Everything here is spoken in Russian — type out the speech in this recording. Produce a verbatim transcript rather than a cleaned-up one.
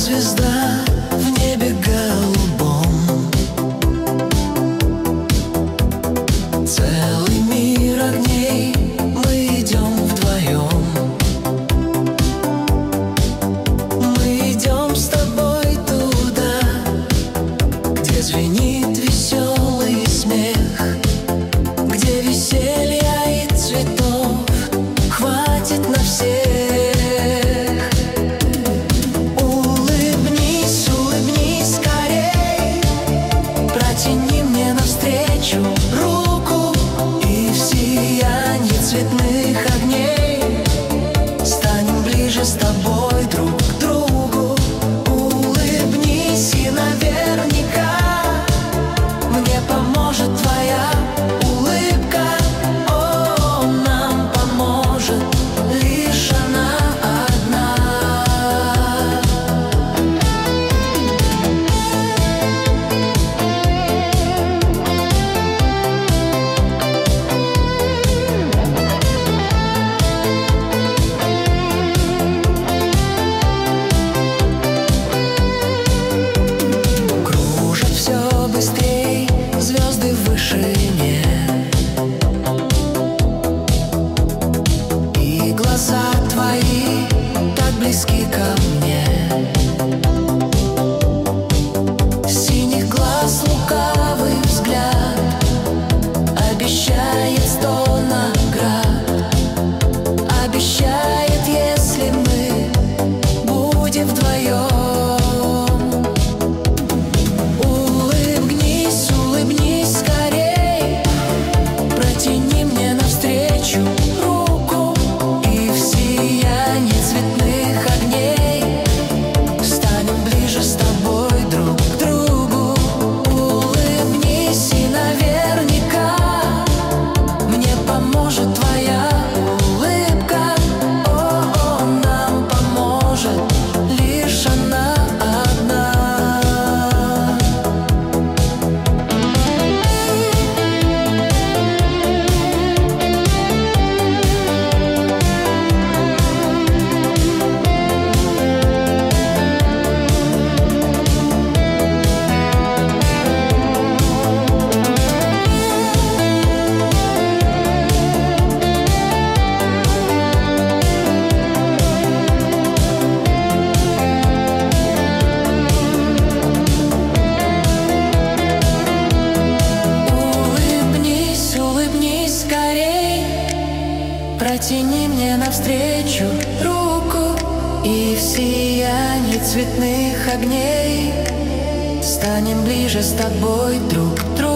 звезда в небе голубом. Целый мир огней, мы идем вдвоем. Мы идем с тобой туда, где звенит веселый смех, где веселья и цветов хватит на всех. Улыбнись, улыбнись скорей, протяни мне навстречу руку, и в сиянии цветных огней станем ближе с тобой друг к другу. Улыбнись, и наверняка мне поможет твоя улыбка. О, нам поможет лишь она одна. Кружат все быстрей звезды в вышине, и глаза твои так близки ко мне. Синих глаз лукавый взгляд обещает сто наград, обещает, если мы будем вдвоем. Улыбнись, улыбнись скорей, протяни мне навстречу руку, и в сиянии цветных огней станем ближе с тобой друг к другу. Улыбнись, и наверняка мне поможет твоя улыбка. О, нам поможет лишь она одна. Улыбнись, улыбнись скорей, протяни мне навстречу руку, и в сиянии цветных огней станем ближе с тобой друг к другу.